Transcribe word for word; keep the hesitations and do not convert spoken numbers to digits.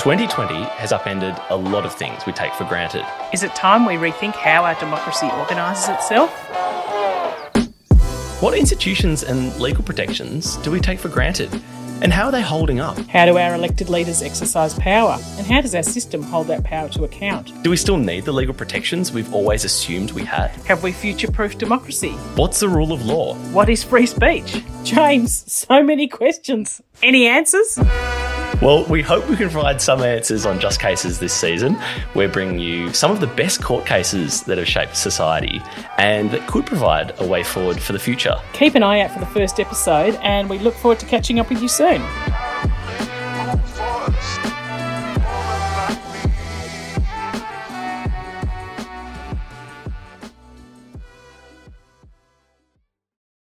twenty twenty has upended a lot of things we take for granted. Is it time we rethink how our democracy organises itself? What institutions and legal protections do we take for granted? And how are they holding up? How do our elected leaders exercise power? And how does our system hold that power to account? Do we still need the legal protections we've always assumed we had? Have we future-proofed democracy? What's the rule of law? What is free speech? James, so many questions. Any answers? Well, we hope we can provide some answers on Just Cases this season. We're bringing you some of the best court cases that have shaped society and that could provide a way forward for the future. Keep an eye out for the first episode, and we look forward to catching up with you soon.